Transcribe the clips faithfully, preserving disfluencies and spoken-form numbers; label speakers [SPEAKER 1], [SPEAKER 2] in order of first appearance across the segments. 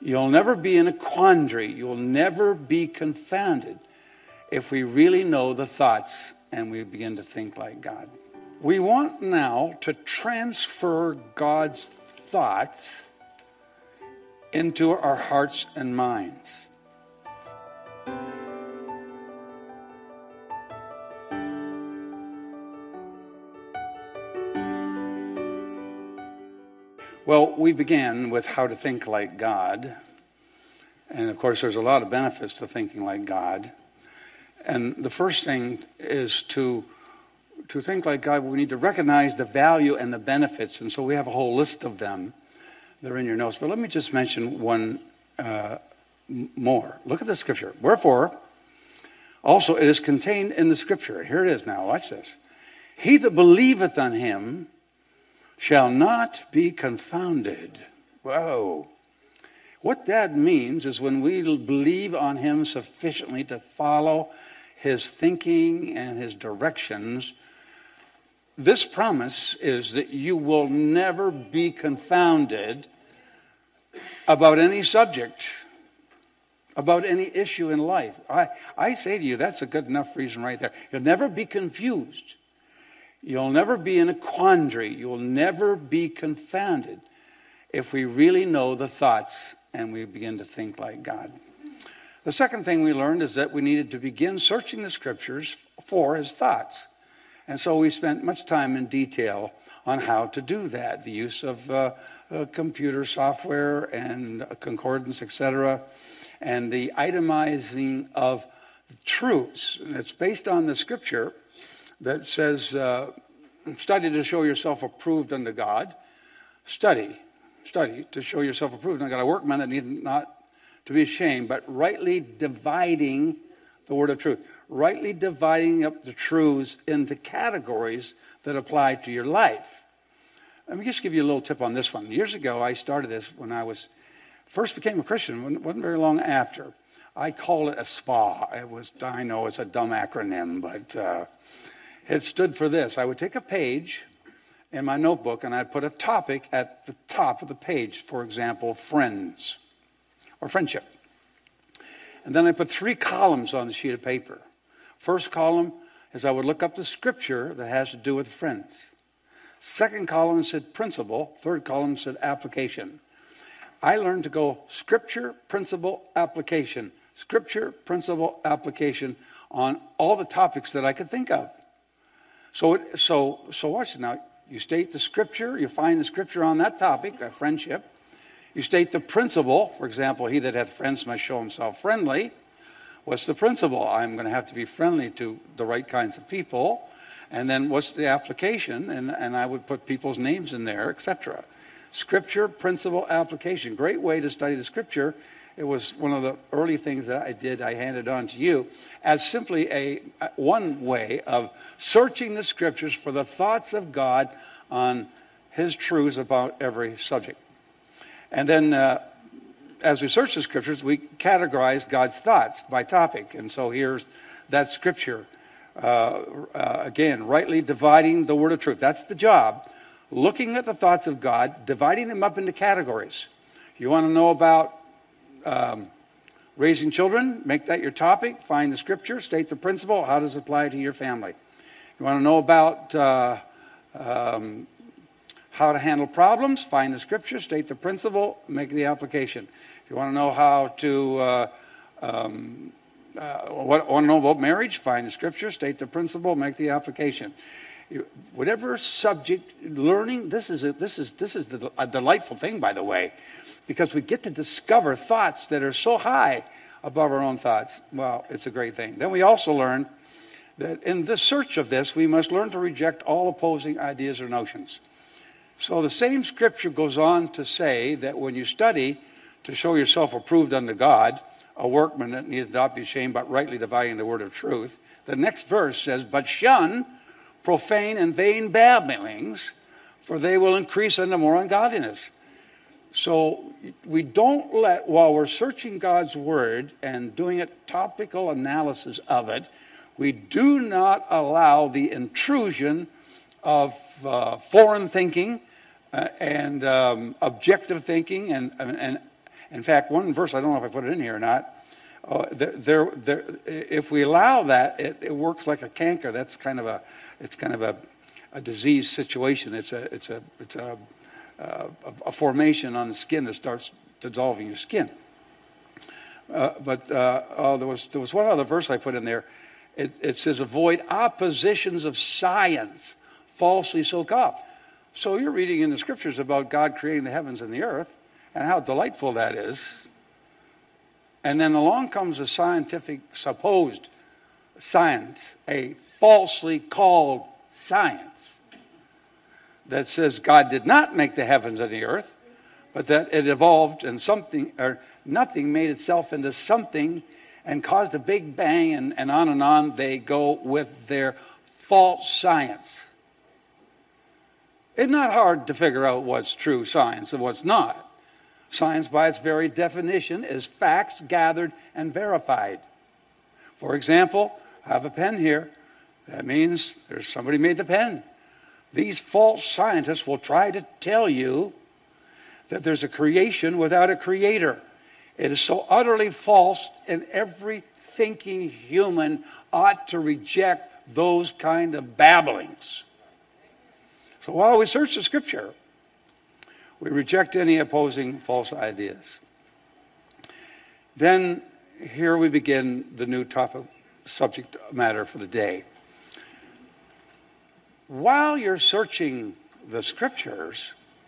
[SPEAKER 1] You'll never be in a quandary. You'll never be confounded if we really know the thoughts and we begin to think like God. We want now to transfer God's thoughts into our hearts and minds. Well, we began with how to think like God. And of course, there's a lot of benefits to thinking like God. And the first thing is to, to think like God, we need to recognize the value and the benefits. And so we have a whole list of them. They're in your notes. But let me just mention one uh, more. Look at the scripture. Wherefore, also it is contained in the scripture. Here it is now. Watch this. He that believeth on him shall not be confounded. Whoa. What that means is when we believe on him sufficiently to follow his thinking and his directions, this promise is that you will never be confounded about any subject, about any issue in life. I, I say to you, that's a good enough reason right there. You'll never be confused. You'll never be in a quandary. You'll never be confounded if we really know the thoughts and we begin to think like God. The second thing we learned is that we needed to begin searching the scriptures for his thoughts. And so we spent much time in detail on how to do that, the use of uh, uh, computer software and concordance, et cetera, and the itemizing of truths. And it's based on the scripture that says, uh, study to show yourself approved unto God. Study, study to show yourself approved unto God. A workman that need not to be ashamed, but rightly dividing the word of truth. Rightly dividing up the truths into categories that apply to your life. Let me just give you a little tip on this one. Years ago, I started this when I was first became a Christian. It wasn't very long after. I call it a S P A. It was, I know it's a dumb acronym, but uh, it stood for this. I would take a page in my notebook and I'd put a topic at the top of the page. For example, friends or friendship. And then I put three columns on the sheet of paper. First column is I would look up the scripture that has to do with friends. Second column said principle. Third column said application. I learned to go scripture, principle, application. Scripture, principle, application on all the topics that I could think of. So, so, so watch it now. You state the scripture. You find the scripture on that topic, uh, friendship. You state the principle. For example, he that hath friends must show himself friendly. What's the principle? I'm going to have to be friendly to the right kinds of people. And then what's the application? And, and I would put people's names in there, et cetera. Scripture, principle, application. Great way to study the scripture. It was one of the early things that I did. I handed on to you as simply a one way of searching the scriptures for the thoughts of God on his truths about every subject. And then uh, as we search the scriptures, we categorize God's thoughts by topic. And so here's that scripture. Uh, uh, again, rightly dividing the word of truth. That's the job. Looking at the thoughts of God, dividing them up into categories. You want to know about um, raising children? Make that your topic. Find the scripture. State the principle. How does it apply to your family? You want to know about uh, um, how to handle problems? Find the scripture. State the principle. Make the application. If you want to know how to... Uh, um, Uh, what, want to know about marriage? Find the scripture, state the principle, make the application. You, whatever subject, learning. This is a, this is this is the, a delightful thing, by the way, because we get to discover thoughts that are so high above our own thoughts. Well, it's a great thing. Then we also learn that in the search of this, we must learn to reject all opposing ideas or notions. So the same scripture goes on to say that when you study to show yourself approved unto God, a workman that needeth not be ashamed, but rightly dividing the word of truth. The next verse says, but shun profane and vain babblings, for they will increase unto more ungodliness. So we don't let, while we're searching God's word and doing a topical analysis of it, we do not allow the intrusion of uh, foreign thinking uh, and um, objective thinking and, and, and In fact, one verse, I don't know if I put it in here or not, uh, there, there, there, if we allow that, it, it works like a canker. That's kind of a, it's kind of a, a disease situation. It's a, it's a, it's a, uh, a formation on the skin that starts dissolving your skin. Uh, but uh, oh, there was there was one other verse I put in there. It, it says, "Avoid oppositions of science, falsely so called." So you're reading in the scriptures about God creating the heavens and the earth, and how delightful that is. And then along comes a scientific, supposed science, a falsely called science, that says God did not make the heavens and the earth, but that it evolved and something, or nothing made itself into something and caused a big bang, and, and on and on they go with their false science. It's not hard to figure out what's true science and what's not. Science, by its very definition, is facts gathered and verified. For example, I have a pen here. That means there's somebody made the pen. These false scientists will try to tell you that there's a creation without a creator. It is so utterly false, and every thinking human ought to reject those kind of babblings. So while we search the scripture, we reject any opposing false ideas. Then here we begin the new topic, subject matter for the day. While you're searching the scriptures,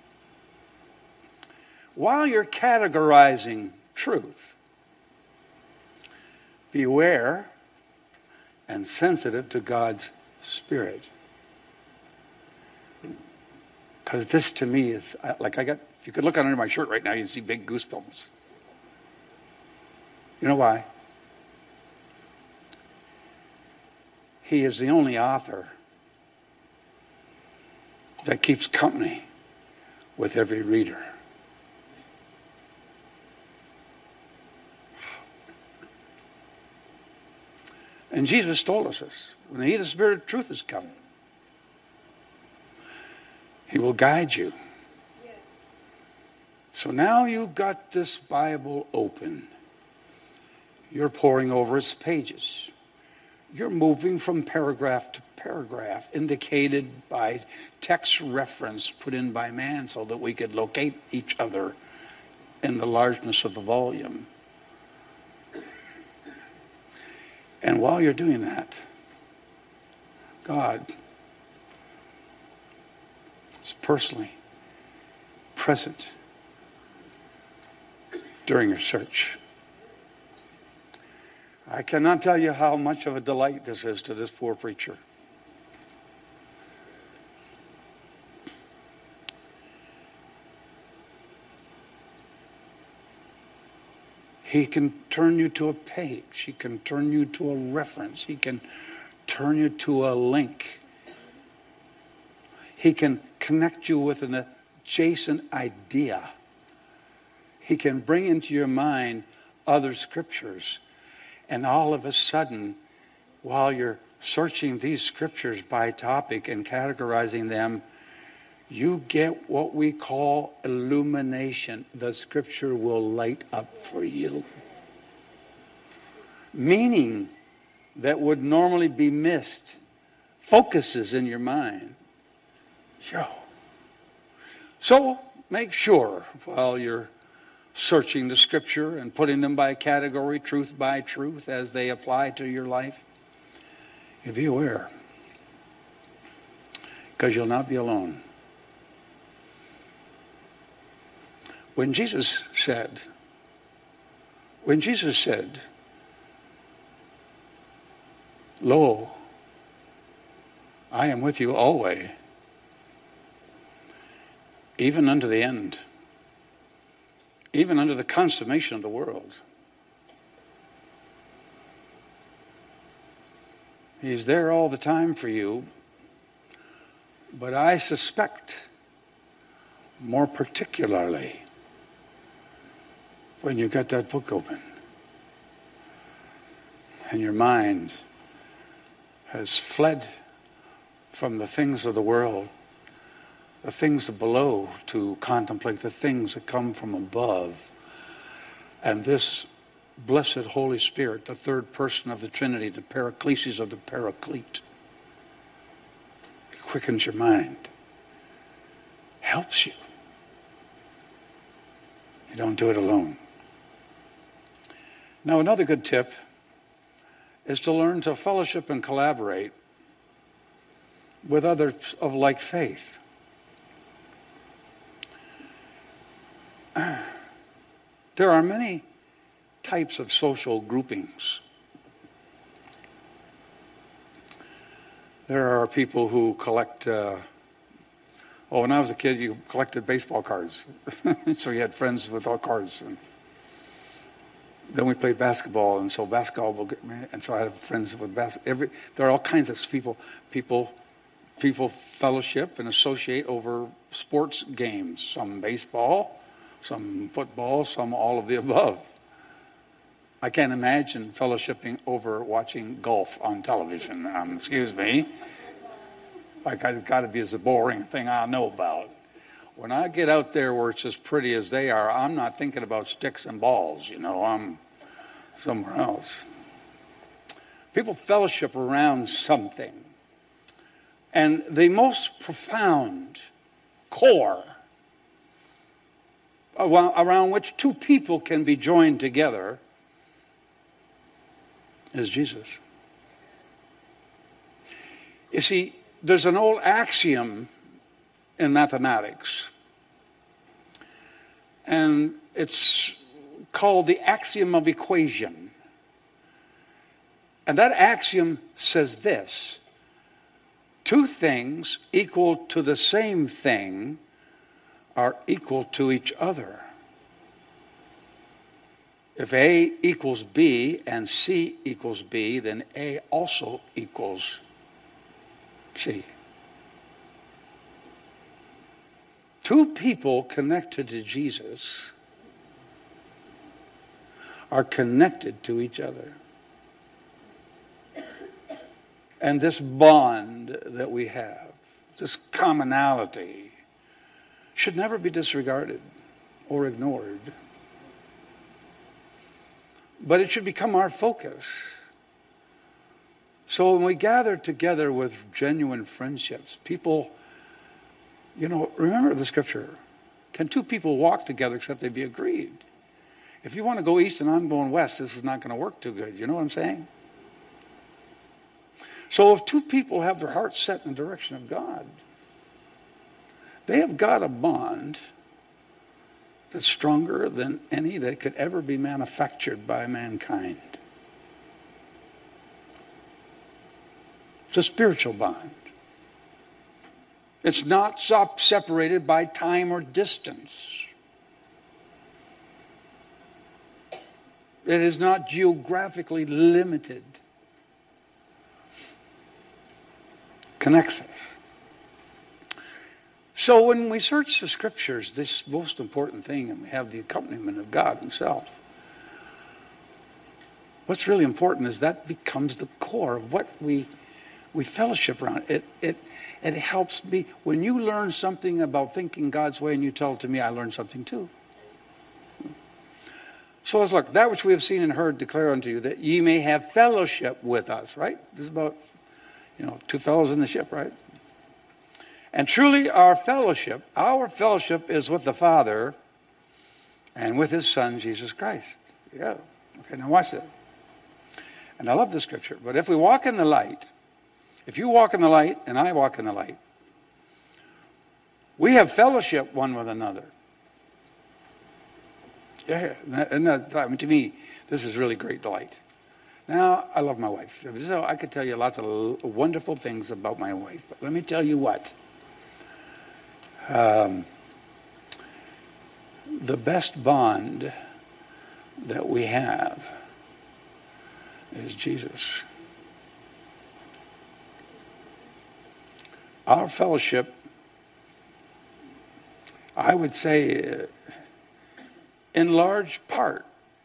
[SPEAKER 1] while you're categorizing truth, beware and sensitive to God's Spirit. Because this to me is, like I got, if you could look under my shirt right now, you'd see big goosebumps. You know why? He is the only author that keeps company with every reader. And Jesus told us this. When He, the Spirit of truth, is come, He will guide you. So now you've got this Bible open. You're poring over its pages. You're moving from paragraph to paragraph, indicated by text reference put in by man so that we could locate each other in the largeness of the volume. And while you're doing that, God is personally present during your search. I cannot tell you how much of a delight this is to this poor preacher. He can turn you to a page. He can turn you to a reference. He can turn you to a link. He can connect you with an adjacent idea. He can bring into your mind other scriptures. And all of a sudden, while you're searching these scriptures by topic and categorizing them, you get what we call illumination. The scripture will light up for you. Meaning that would normally be missed focuses in your mind. Yo. So make sure while you're searching the scripture and putting them by category, truth by truth, as they apply to your life, you be aware. Because you'll not be alone. When Jesus said, when Jesus said, "Lo, I am with you always, even unto the end, even unto the consummation of the world." He's there all the time for you, but I suspect more particularly when you got that book open and your mind has fled from the things of the world, the things of below, to contemplate the things that come from above, And this blessed Holy Spirit, the third person of the Trinity, the Paraclesis of the Paraclete, quickens your mind, helps you. You don't do it alone. Now, another good tip is to learn to fellowship and collaborate with others of like faith. There are many types of social groupings. There are people who collect, uh, oh, when I was a kid, you collected baseball cards. So you had friends with all cards. And then we played basketball, and so basketball, and so I had friends with basketball. Every, there are all kinds of people, people, people fellowship and associate over sports games. Some baseball, some football, some all of the above. I can't imagine fellowshipping over watching golf on television. Um, excuse me. Like, it's got to be as a boring thing I know about. When I get out there where it's as pretty as they are, I'm not thinking about sticks and balls, you know. I'm somewhere else. People fellowship around something. And the most profound core around which two people can be joined together is Jesus. You see, there's an old axiom in mathematics, and it's called the axiom of equation. And that axiom says this: two things equal to the same thing are equal to each other. If A equals B and C equals B, then A also equals C. Two people connected to Jesus are connected to each other. And this bond that we have, this commonality, should never be disregarded or ignored. But it should become our focus. So when we gather together with genuine friendships, people, you know, remember the scripture. Can two people walk together except they be agreed? If you want to go east and I'm going west, this is not going to work too good. You know what I'm saying? So if two people have their hearts set in the direction of God, they have got a bond that's stronger than any that could ever be manufactured by mankind. It's a spiritual bond. It's not separated by time or distance. It is not geographically limited. Connects us. So when we search the scriptures, this most important thing, and we have the accompaniment of God himself, what's really important is that becomes the core of what we we fellowship around. It it it helps me. When you learn something about thinking God's way and you tell it to me, I learn something too. So let's look. That which we have seen and heard declare unto you, that ye may have fellowship with us, right? This is about, you know, two fellows in the ship, right? And truly our fellowship, our fellowship is with the Father and with his Son, Jesus Christ. Yeah. Okay, now watch this. And I love this scripture. But if we walk in the light, if you walk in the light and I walk in the light, we have fellowship one with another. Yeah, and that, I mean, to me, this is really great delight. Now, I love my wife. So I could tell you lots of wonderful things about my wife. But let me tell you what. Um, the best bond that we have is Jesus. Our fellowship, I would say, uh, in large part,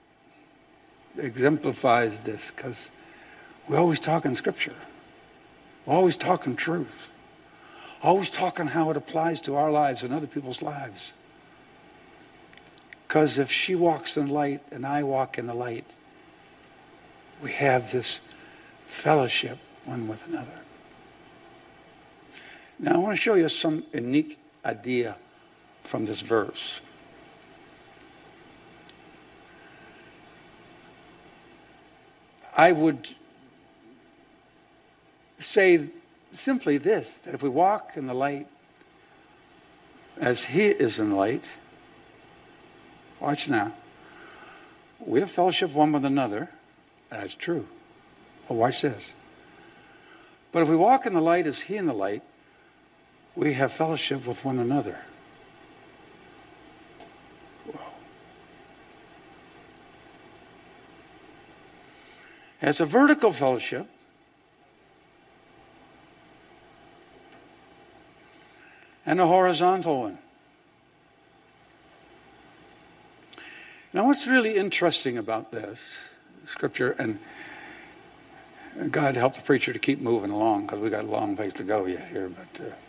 [SPEAKER 1] exemplifies this, because we always talk in Scripture. We're always talking truth. Always talking how it applies to our lives and other people's lives. Because if she walks in the light and I walk in the light, we have this fellowship one with another. Now I want to show you some unique idea from this verse. I would say simply this, that if we walk in the light as he is in the light, watch now, we have fellowship one with another. That's true. Well, watch this. But if we walk in the light as he in the light, we have fellowship with one another. Whoa. It's a vertical fellowship. And a horizontal one. Now, what's really interesting about this scripture, and God help the preacher to keep moving along because we got a long ways to go yet here, but uh,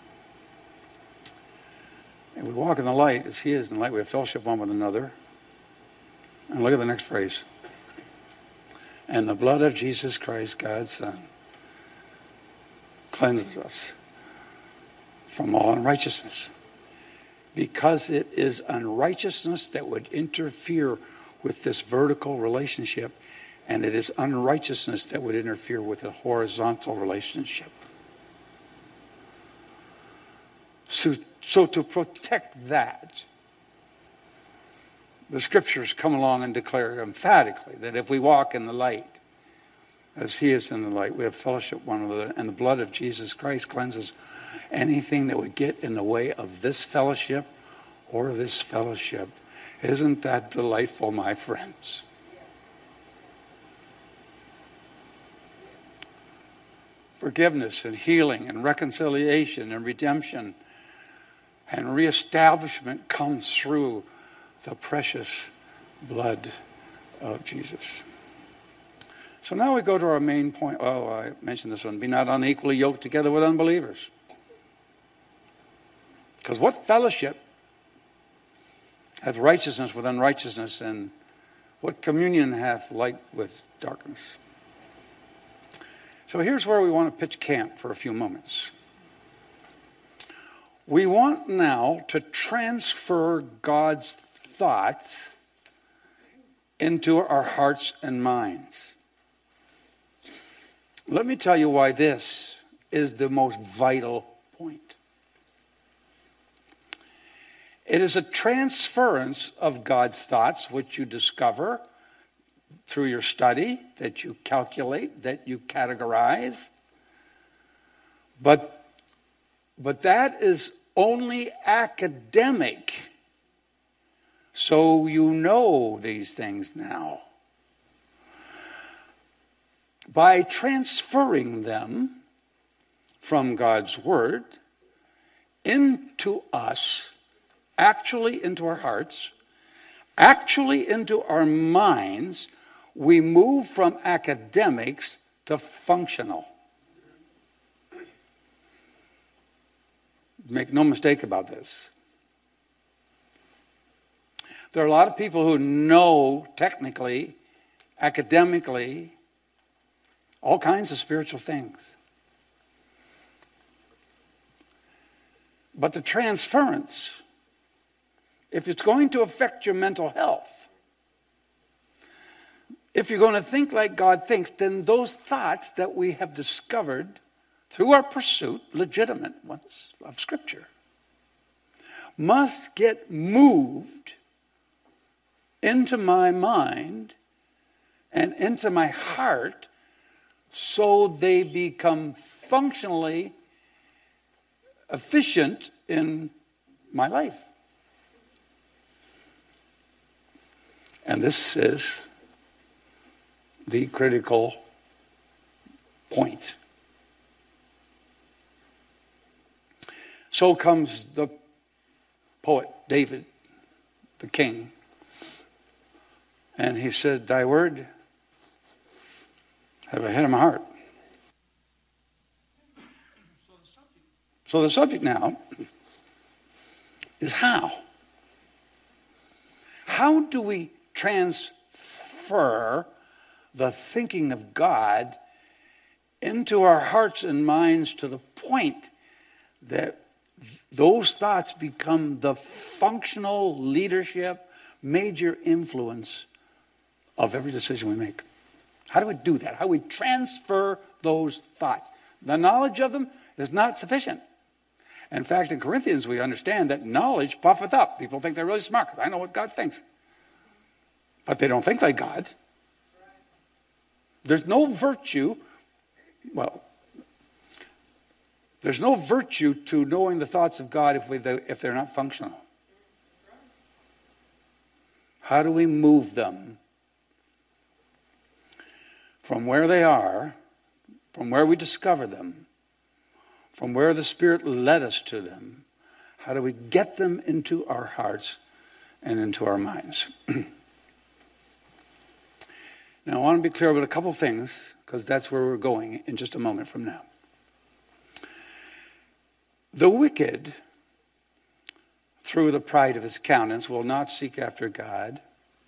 [SPEAKER 1] and we walk in the light as he is in the light. We have fellowship one with another. And look at the next phrase. And the blood of Jesus Christ, God's Son, cleanses us from all unrighteousness. Because it is unrighteousness that would interfere with this vertical relationship, and it is unrighteousness that would interfere with a horizontal relationship. So, so to protect that, the scriptures come along and declare emphatically that if we walk in the light, as he is in the light, we have fellowship one another, and the blood of Jesus Christ cleanses anything that would get in the way of this fellowship or this fellowship. Isn't that delightful, my friends? Forgiveness and healing and reconciliation and redemption and reestablishment comes through the precious blood of Jesus. So now we go to our main point. Oh, I mentioned this one. Be not unequally yoked together with unbelievers. Because what fellowship hath righteousness with unrighteousness, and what communion hath light with darkness? So here's where we want to pitch camp for a few moments. We want now to transfer God's thoughts into our hearts and minds. Let me tell you why this is the most vital point. It is a transference of God's thoughts, which you discover through your study, that you calculate, that you categorize. But, but that is only academic. So you know these things now. By transferring them from God's Word into us, actually into our hearts, actually into our minds, we move from academics to functional. Make no mistake about this. There are a lot of people who know technically, academically, all kinds of spiritual things. But the transference, if it's going to affect your mental health, if you're going to think like God thinks, then those thoughts that we have discovered through our pursuit, legitimate ones, of Scripture, must get moved into my mind and into my heart so they become functionally efficient in my life. And this is the critical point. So comes the poet, David, the king, and he said, thy word have I hid in my heart. So the subject now is how. how do we transfer the thinking of God into our hearts and minds to the point that those thoughts become the functional leadership, major influence of every decision we make? How do we do that? How do we transfer those thoughts? The knowledge of them is not sufficient. In fact, in Corinthians, we understand that knowledge puffeth up. People think they're really smart because I know what God thinks. But they don't think like God. There's no virtue, well, there's no virtue to knowing the thoughts of God if, we, if they're not functional. How do we move them from where they are, from where we discover them, from where the Spirit led us to them? How do we get them into our hearts and into our minds? Now, I want to be clear about a couple things, because that's where we're going in just a moment from now. The wicked, through the pride of his countenance, will not seek after God.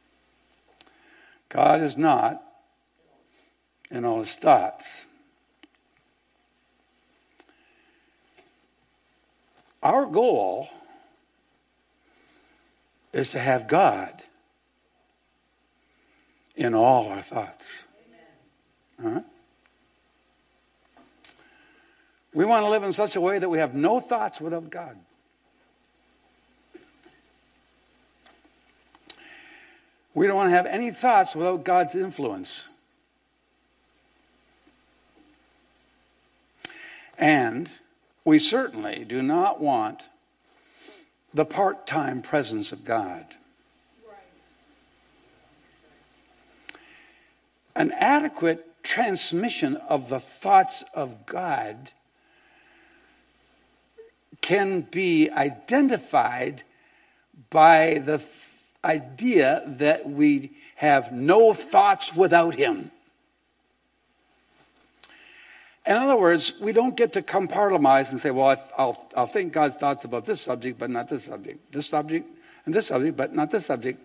[SPEAKER 1] God is not in all his thoughts. Our goal is to have God in all our thoughts. Huh? We want to live in such a way that we have no thoughts without God. We don't want to have any thoughts without God's influence. And we certainly do not want the part-time presence of God. An adequate transmission of the thoughts of God can be identified by the f- idea that we have no thoughts without him. In other words, we don't get to compartmentalize and say, well, I'll, I'll think God's thoughts about this subject, but not this subject. This subject and this subject, but not this subject.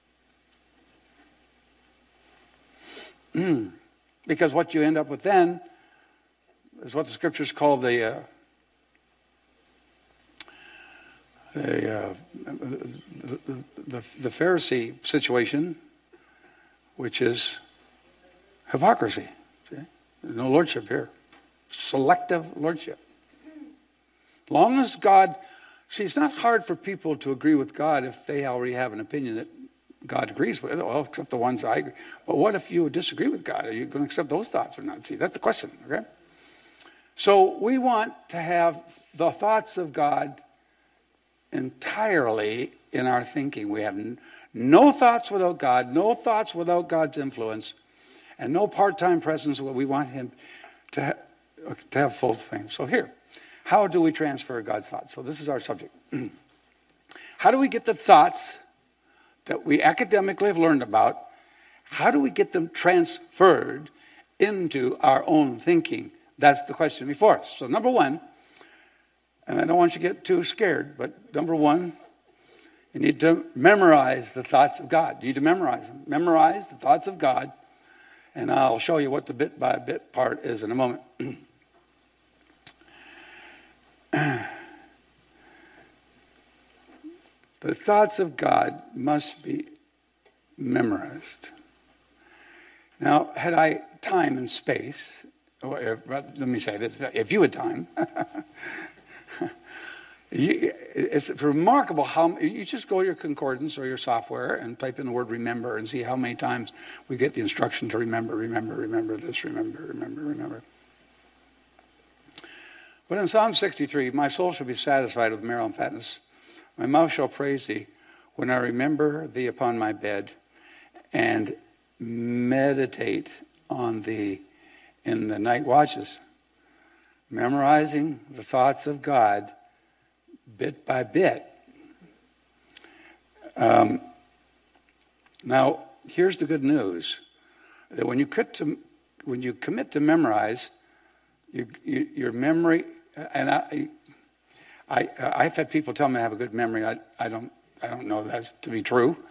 [SPEAKER 1] Because what you end up with then is what the scriptures call the uh, the, uh, the, the, the the Pharisee situation, which is hypocrisy. See? There's no lordship here. Selective lordship. Long as God, see, it's not hard for people to agree with God if they already have an opinion that God agrees with. Well, except the ones I agree. But what if you disagree with God? Are you going to accept those thoughts or not? See, that's the question, okay? So we want to have the thoughts of God entirely in our thinking. We have no thoughts without God, no thoughts without God's influence, and no part-time presence. We want him to, ha- to have full things. So here, how do we transfer God's thoughts? So this is our subject. How do we get the thoughts that we academically have learned about, how do we get them transferred into our own thinking? That's the question before us. So number one, and I don't want you to get too scared, but number one, you need to memorize the thoughts of God. You need to memorize them. Memorize the thoughts of God, and I'll show you what the bit by bit part is in a moment. The thoughts of God must be memorized. Now, had I time and space, or if, let me say this, if you had time, you, it's remarkable how, you just go to your concordance or your software and type in the word remember and see how many times we get the instruction to remember, remember, remember this, remember, remember, remember. But in Psalm sixty-three, my soul shall be satisfied with marrow and fatness. My mouth shall praise thee when I remember thee upon my bed and meditate on thee in the night watches. Memorizing the thoughts of God bit by bit. Um, now, here's the good news. That when you commit to, when you commit to memorize, you, you, your memory, and I... I, I've had people tell me I have a good memory. I, I don't I don't know that's to be true.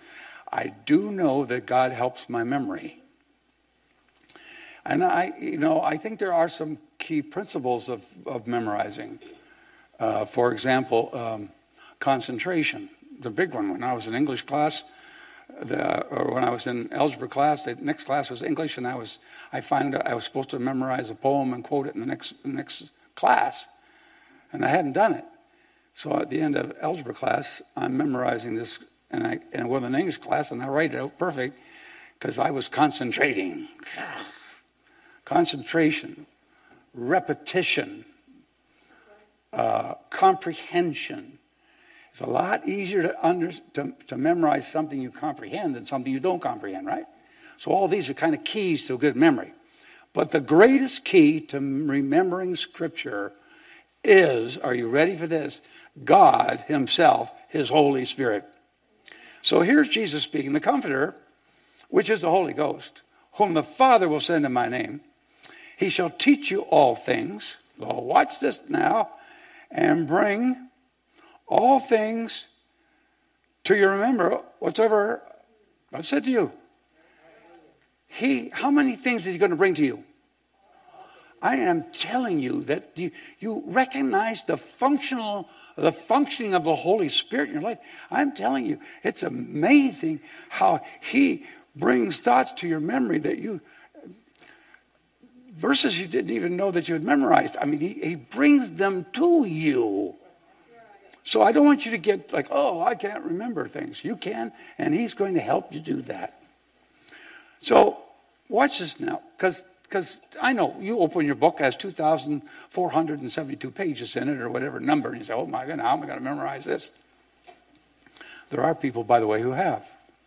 [SPEAKER 1] I do know that God helps my memory. And I, you know, I think there are some key principles of, of memorizing. Uh, for example, um, concentration, the big one. When I was in English class, the, or when I was in algebra class, the next class was English, and I was I found out I was supposed to memorize a poem and quote it in the next the next class, and I hadn't done it. So at the end of algebra class, I'm memorizing this, and I and with an English class, and I write it out perfect because I was concentrating. Concentration, repetition, uh, comprehension. It's a lot easier to, under, to to memorize something you comprehend than something you don't comprehend, right? So all these are kind of keys to a good memory. But the greatest key to remembering Scripture is, are you ready for this? God himself, his Holy Spirit. So here's Jesus speaking, the Comforter, which is the Holy Ghost, whom the Father will send in my name. He shall teach you all things. Oh, watch this now. And bring all things to your remember whatsoever I've said to you. He, how many things is he going to bring to you? I am telling you that you, you recognize the functional, the functioning of the Holy Spirit in your life. I'm telling you, it's amazing how he brings thoughts to your memory that you, verses you didn't even know that you had memorized. I mean, he, he brings them to you. So I don't want you to get like, oh, I can't remember things. You can, and he's going to help you do that. So watch this now, because because I know you open your book, has two thousand four hundred seventy-two pages in it or whatever number, and you say, oh my God, how am I going to memorize this? There are people, by the way, who have.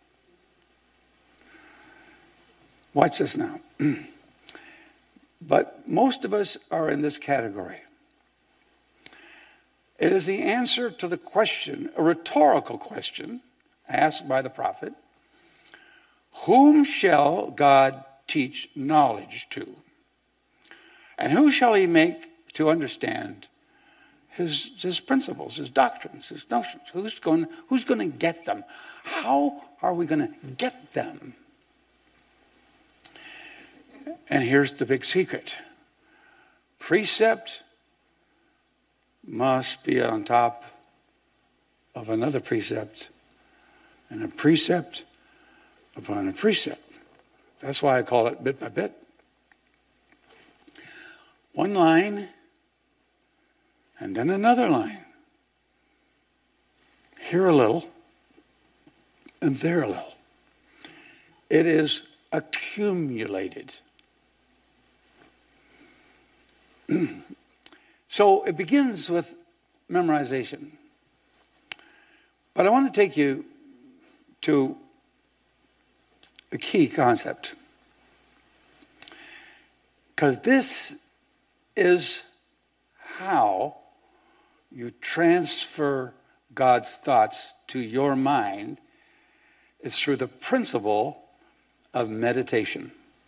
[SPEAKER 1] Watch this now. But most of us are in this category. It is the answer to the question, a rhetorical question asked by the prophet, whom shall God teach knowledge to? And who shall he make to understand his, his principles, his doctrines, his notions? Who's going, who's going to get them? How are we going to get them? And here's the big secret. Precept must be on top of another precept, and a precept upon a precept. That's why I call it bit by bit. One line, and then another line. Here a little, and there a little. It is accumulated. So it begins with memorization. But I want to take you to a key concept. Because this is how you transfer God's thoughts to your mind, is through the principle of meditation.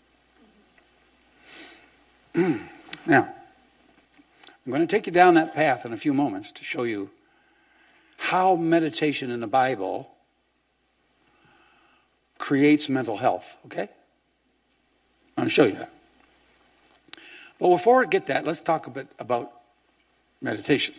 [SPEAKER 1] Now, I'm going to take you down that path in a few moments to show you how meditation in the Bible creates mental health, okay? I'm going to show you that. But before I get that, let's talk a bit about meditation.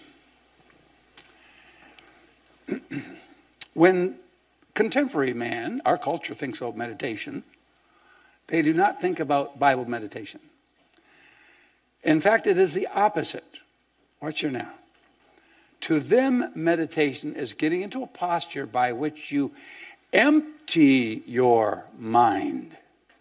[SPEAKER 1] When contemporary man, our culture thinks of meditation, they do not think about Bible meditation. In fact, it is the opposite. Watch here now. To them, meditation is getting into a posture by which you empty your mind.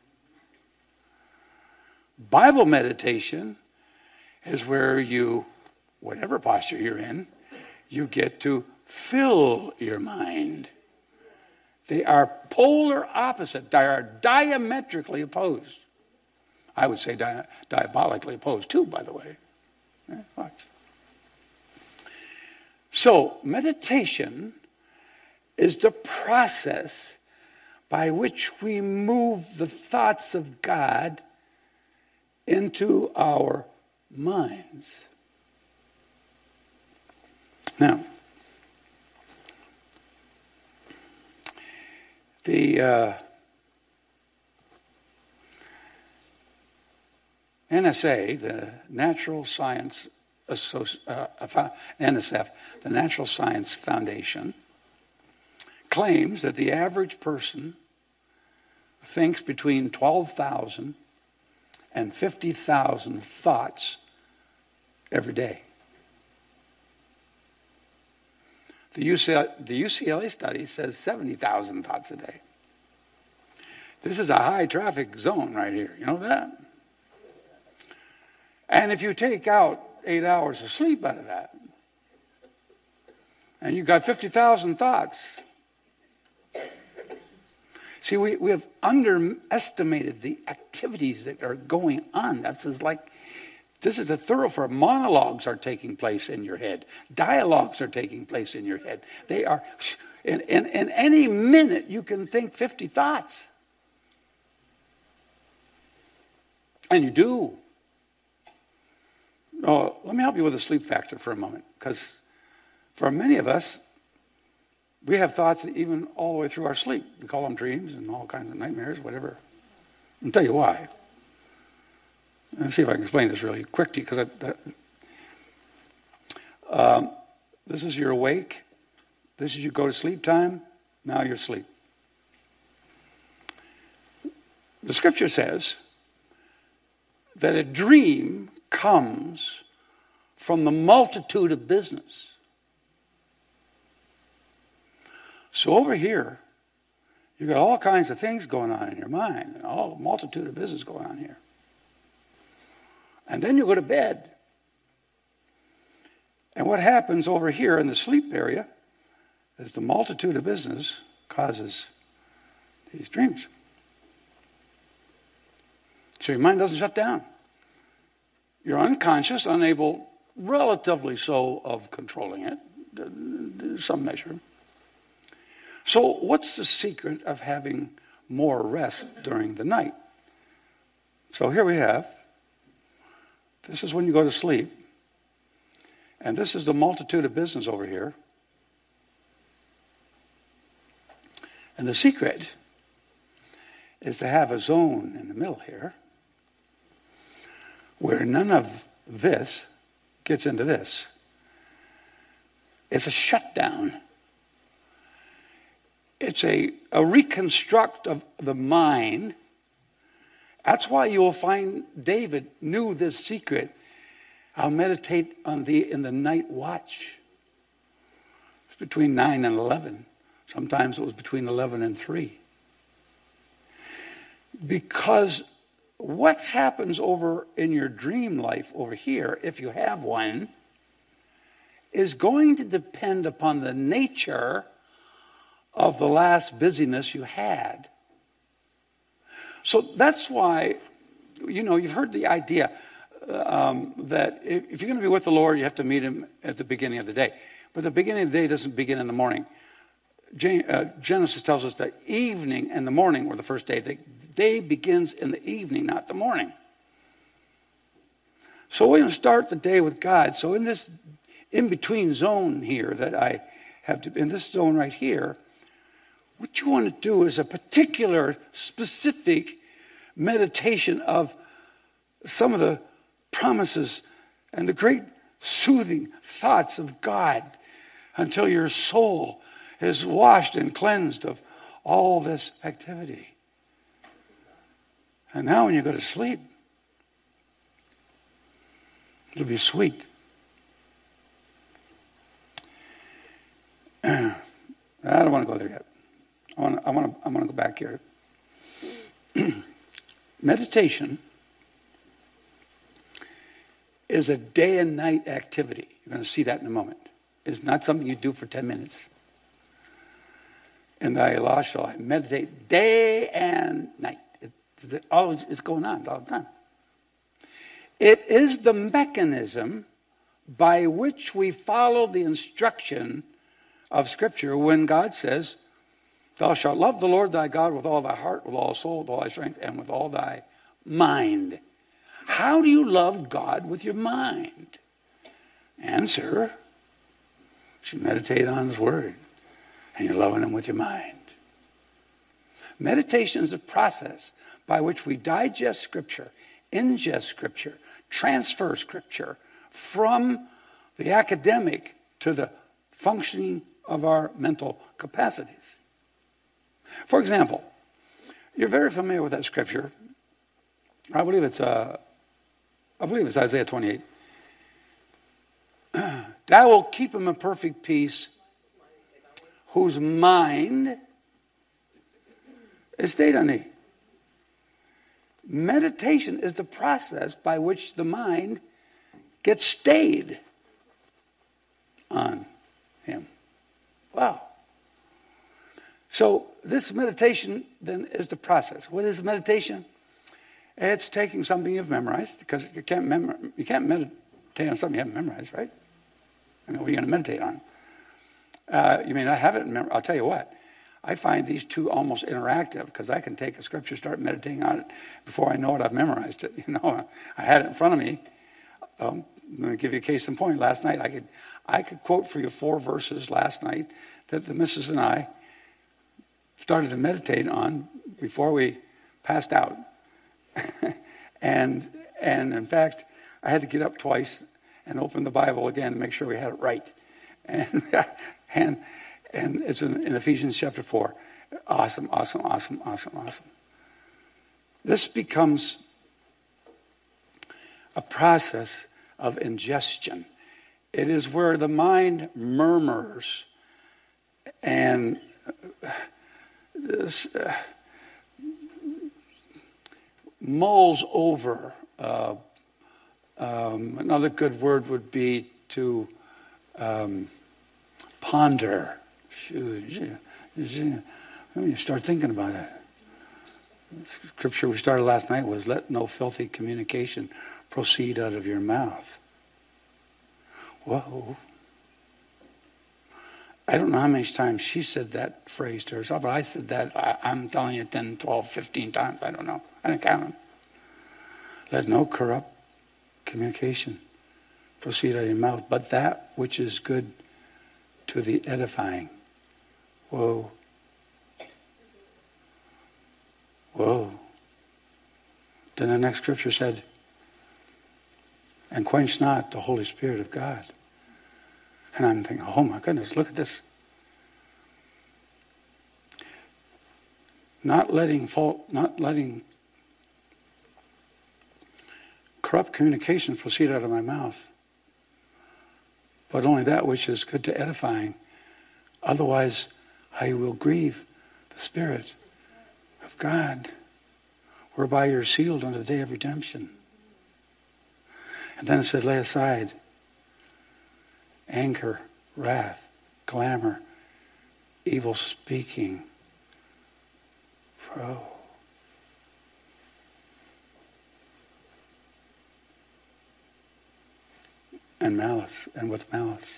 [SPEAKER 1] Bible meditation is where you, whatever posture you're in, you get to fill your mind. They are polar opposite. They are diametrically opposed. I would say di- diabolically opposed too, by the way. Yeah, watch. So, meditation is the process by which we move the thoughts of God into our minds. Now, the The uh, N S A, the Natural Science Associ- uh, N S F, the Natural Science Foundation, claims that the average person thinks between twelve thousand and fifty thousand thoughts every day. The U C L A, the U C L A study says seventy thousand thoughts a day. This is a high traffic zone right here. You know that? And if you take out eight hours of sleep out of that, and you've got fifty thousand thoughts. See, we, we have underestimated the activities that are going on. That's just like, this is a thoroughfare. Monologues are taking place in your head. Dialogues are taking place in your head. They are, in, in, in any minute, you can think fifty thoughts. And you do. Oh, let me help you with the sleep factor for a moment, because for many of us, we have thoughts even all the way through our sleep. We call them dreams and all kinds of nightmares, whatever. I'll tell you why. Let's see if I can explain this really quickly, because um, this is your awake. This is your go to sleep time. Now you're asleep. The scripture says that a dream comes from the multitude of business. So over here, you got all kinds of things going on in your mind, and all multitude of business going on here. And then you go to bed. And what happens over here in the sleep area is the multitude of business causes these dreams. So your mind doesn't shut down. You're unconscious, unable, relatively so, of controlling it, to some measure. So what's the secret of having more rest during the night? So here we have, this is when you go to sleep, and this is the multitude of business over here. And the secret is to have a zone in the middle here where none of this gets into this. It's a shutdown. It's a, a reconstruct of the mind. That's why you will find David knew this secret. I'll meditate on thee in the night watch. It's between nine and eleven. Sometimes it was between eleven and three. Because what happens over in your dream life over here, if you have one, is going to depend upon the nature of the last busyness you had. So that's why, you know, you've heard the idea um, that if, if you're going to be with the Lord, you have to meet him at the beginning of the day. But the beginning of the day doesn't begin in the morning. Genesis tells us that evening and the morning were the first day. The day begins in the evening, not the morning. So we're going to start the day with God. So in this in-between zone here that I have to, in this zone right here, what you want to do is a particular, specific meditation of some of the promises and the great soothing thoughts of God until your soul is washed and cleansed of all this activity. And now when you go to sleep, it'll be sweet. I don't want to go there yet. I want to, I want to, I want to go back here. Meditation is a day and night activity. You're going to see that in a moment. It's not something you do for ten minutes. In thy law shall I meditate day and night. It, it always, it's going on all the time. It is the mechanism by which we follow the instruction of Scripture when God says, thou shalt love the Lord thy God with all thy heart, with all soul, with all thy strength, and with all thy mind. How do you love God with your mind? Answer, you meditate on his word, and you're loving him with your mind. Meditation is a process by which we digest Scripture, ingest Scripture, transfer Scripture from the academic to the functioning of our mental capacities. For example, you're very familiar with that Scripture. I believe it's uh, I believe it's Isaiah twenty-eight. Thou wilt keep him in perfect peace, whose mind is stayed on thee. Meditation is the process by which the mind gets stayed on him. Wow. So this meditation then is the process. What is meditation? It's taking something you've memorized, because you can't memor- you can't meditate on something you haven't memorized, right? I mean, what are you going to meditate on? Uh, you may not have it. Mem- I'll tell you what. I find these two almost interactive, because I can take a scripture, start meditating on it before I know it. I've memorized it. You know, I had it in front of me. Um, let me give you a case in point. Last night, I could I could quote for you four verses last night that the missus and I started to meditate on before we passed out. and and in fact, I had to get up twice and open the Bible again to make sure we had it right. And and and it's in, in Ephesians chapter four. Awesome, awesome, awesome, awesome, awesome. This becomes a process of ingestion. It is where the mind murmurs and this uh, mulls over. Uh, um, another good word would be to um, ponder. Let me start thinking about it. The scripture we started last night was, let no filthy communication proceed out of your mouth. Whoa. I don't know how many times she said that phrase to herself, but I said that, I, I'm telling you, ten, twelve, fifteen times. I don't know. I didn't count them. Let no corrupt communication proceed out of your mouth, but that which is good to the edifying. Whoa. Whoa. Then the next scripture said, and quench not the Holy Spirit of God. And I'm thinking, oh my goodness, look at this. Not letting fault, not letting corrupt communication proceed out of my mouth, but only that which is good to edifying. Otherwise, I will grieve the Spirit of God, whereby you're sealed unto the day of redemption. And then it said, lay aside anger, wrath, clamor, evil speaking. Oh. And malice, and with malice.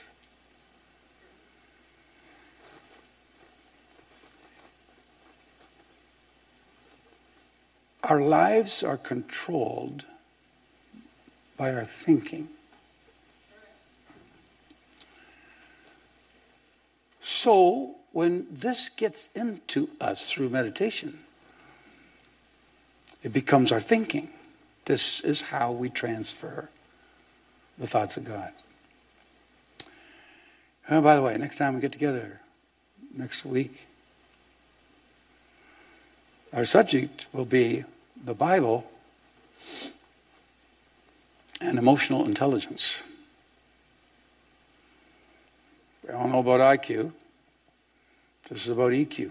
[SPEAKER 1] Our lives are controlled by our thinking. So, when this gets into us through meditation, it becomes our thinking. This is how we transfer the thoughts of God. Oh, by the way, next time we get together, next week, our subject will be the Bible and emotional intelligence. We all know about I Q. This is about E Q.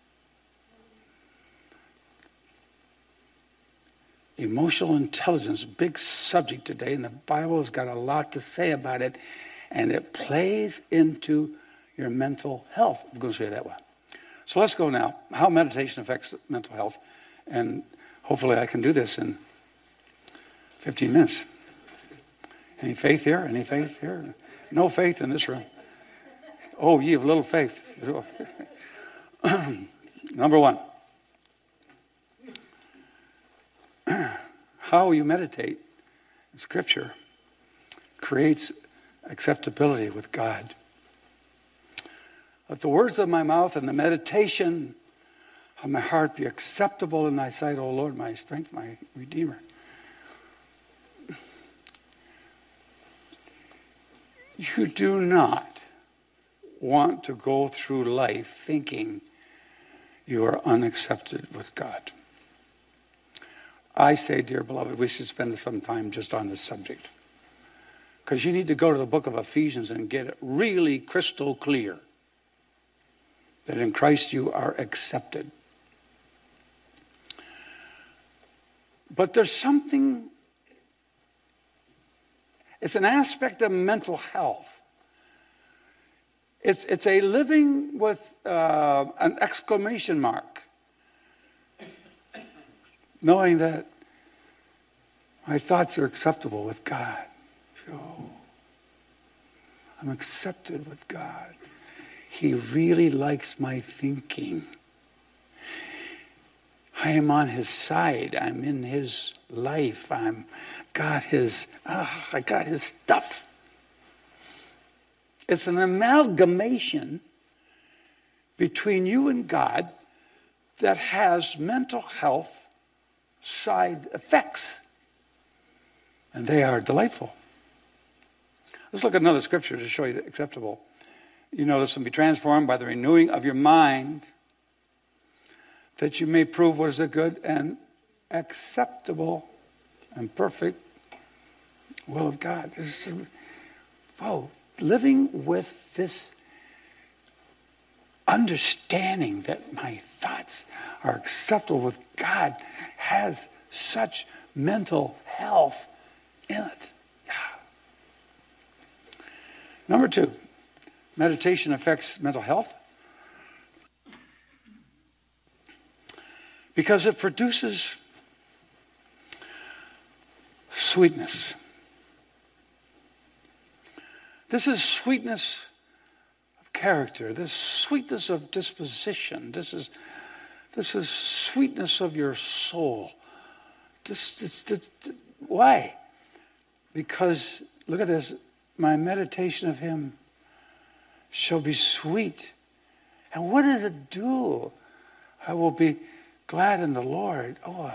[SPEAKER 1] Emotional intelligence, big subject today, and the Bible has got a lot to say about it, and it plays into your mental health. I'm going to say that one. So let's go now. How meditation affects mental health, and hopefully I can do this in fifteen minutes. Any faith here? Any faith here? No faith in this room. Oh, ye of little faith. Number one. How you meditate in Scripture creates acceptability with God. Let the words of my mouth and the meditation my heart be acceptable in thy sight, O Lord, my strength, my Redeemer. You do not want to go through life thinking you are unaccepted with God. I say, dear beloved, we should spend some time just on this subject. Because you need to go to the book of Ephesians and get it really crystal clear that in Christ you are accepted. But there's something, it's an aspect of mental health. It's, it's a living with uh, an exclamation mark. Knowing that my thoughts are acceptable with God. Oh, I'm accepted with God. He really likes my thinking. I am on his side. I'm in his life. I'm got his, ah, I got his stuff. It's an amalgamation between you and God that has mental health side effects. And they are delightful. Let's look at another scripture to show you the acceptable. You know this will be transformed by the renewing of your mind, that you may prove what is a good and acceptable and perfect will of God. This is, whoa, living with this understanding that my thoughts are acceptable with God has such mental health in it. Yeah. Number two, meditation affects mental health because it produces sweetness. This is sweetness of character. This sweetness of disposition. This is this is sweetness of your soul. This, this, this, this, why? Because, look at this, my meditation of him shall be sweet. And what does it do? I will be glad in the Lord. Oh,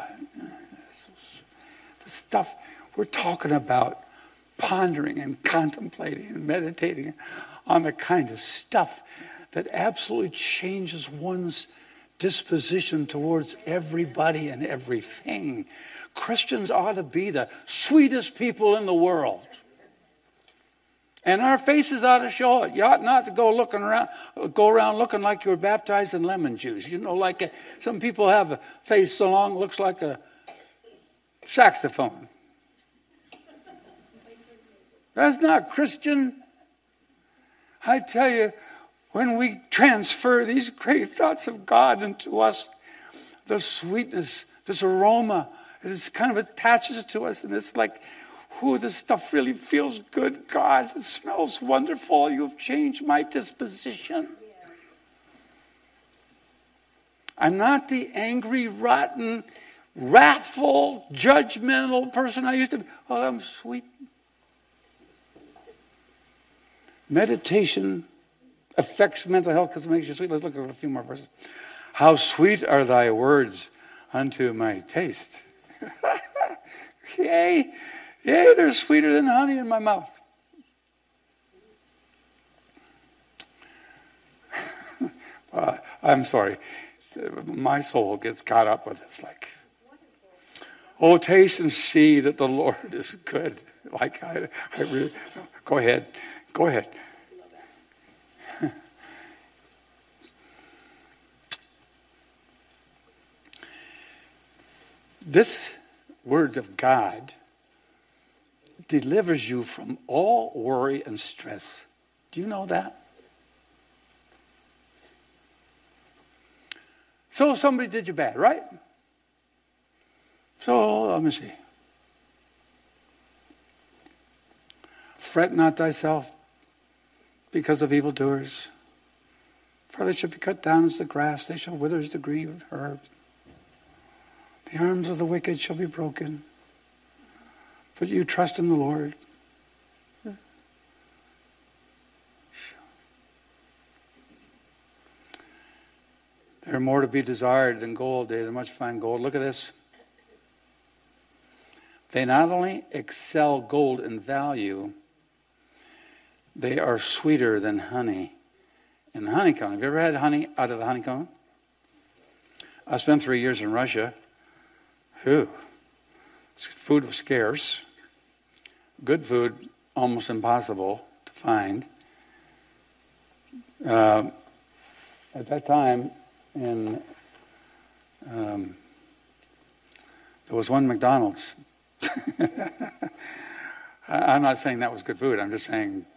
[SPEAKER 1] the stuff we're talking about, pondering and contemplating and meditating on the kind of stuff that absolutely changes one's disposition towards everybody and everything. Christians ought to be the sweetest people in the world. And our faces ought to show it. You ought not to go looking around, go around looking like you were baptized in lemon juice. You know, like a, some people have a face so long it looks like a saxophone. That's not Christian. I tell you, when we transfer these great thoughts of God into us, the sweetness, this aroma, it kind of attaches to us, and it's like, ooh, this stuff really feels good, God. It smells wonderful. You've changed my disposition. I'm not the angry, rotten, wrathful, judgmental person I used to be. Oh, I'm sweet. Meditation affects mental health because it makes you sweet. Let's look at a few more verses. How sweet are thy words unto my taste. Yay, yay, they're sweeter than honey in my mouth. uh, I'm sorry. My soul gets caught up with this. Like, oh, taste and see that the Lord is good. Like, I, I really, go ahead. Go ahead. This word of God delivers you from all worry and stress. Do you know that? So somebody did you bad, right? So let me see. Fret not thyself because of evildoers, for they shall be cut down as the grass, they shall wither as the green herb. The arms of the wicked shall be broken, but you trust in the Lord. They're more to be desired than gold. They are much fine gold. Look at this. They not only excel gold in value, they are sweeter than honey. And the honeycomb. Have you ever had honey out of the honeycomb? I spent three years in Russia. Whew. Food was scarce. Good food, almost impossible to find. Uh, at that time, in um, there was one McDonald's. I'm not saying that was good food. I'm just saying.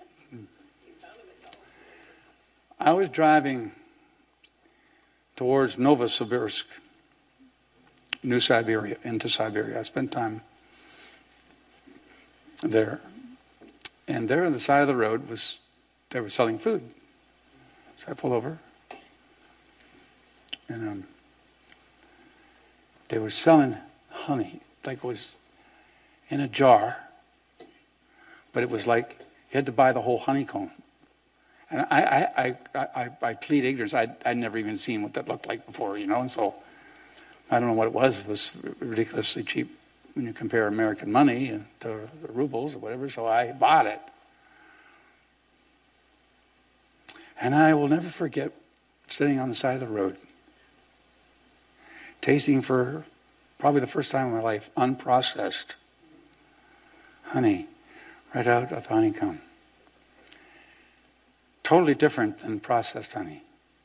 [SPEAKER 1] I was driving towards Novosibirsk, New Siberia, into Siberia. I spent time there. And there on the side of the road was, they were selling food. So I pulled over. And um, they were selling honey, like it was in a jar. But it was like, you had to buy the whole honeycomb. And I, I, I, I, I plead ignorance. I'd, I'd never even seen what that looked like before, you know. And so I don't know what it was. It was ridiculously cheap when you compare American money to rubles or whatever. So I bought it. And I will never forget sitting on the side of the road, tasting for probably the first time in my life, unprocessed honey right out of the honeycomb. Totally different than processed honey.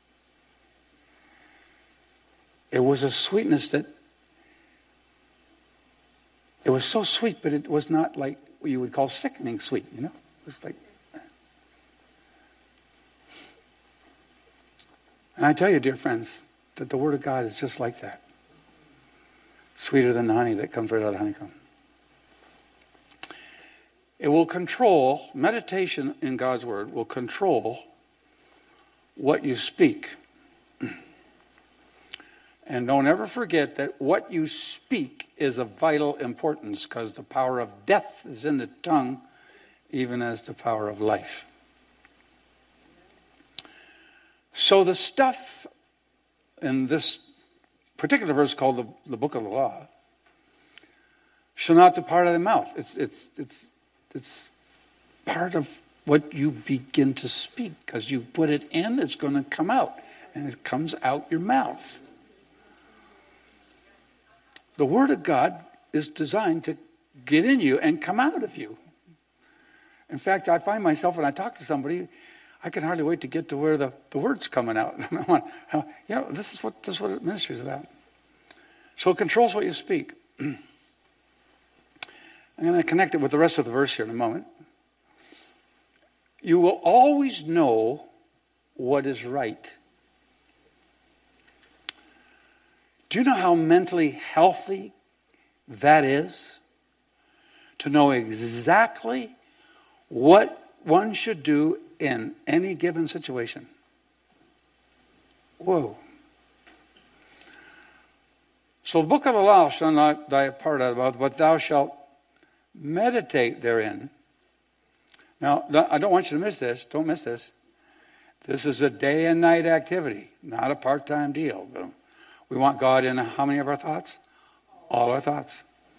[SPEAKER 1] It was a sweetness that, it was so sweet, but it was not like what you would call sickening sweet, you know? It was like, and I tell you, dear friends, that the Word of God is just like that. Sweeter than the honey that comes right out of the honeycomb. It will control, meditation in God's Word will control what you speak. And don't ever forget that what you speak is of vital importance, because the power of death is in the tongue, even as the power of life. So the stuff in this particular verse called the, the Book of the Law shall not depart out of the mouth. It's, it's, it's, it's part of what you begin to speak, because you put it in, it's going to come out, and it comes out your mouth. The Word of God is designed to get in you and come out of you. In fact, I find myself when I talk to somebody, I can hardly wait to get to where the, the word's coming out. I want, you know, this is what this is what ministry is about. So it controls what you speak. I'm going to connect it with the rest of the verse here in a moment. You will always know what is right. Do you know how mentally healthy that is? To know exactly what one should do in any given situation. Whoa. So the book of the law shall not depart out of the mouth, but thou shalt meditate therein. Now, I don't want you to miss this. Don't miss this. This is a day and night activity, not a part-time deal. We want God in how many of our thoughts? All our thoughts.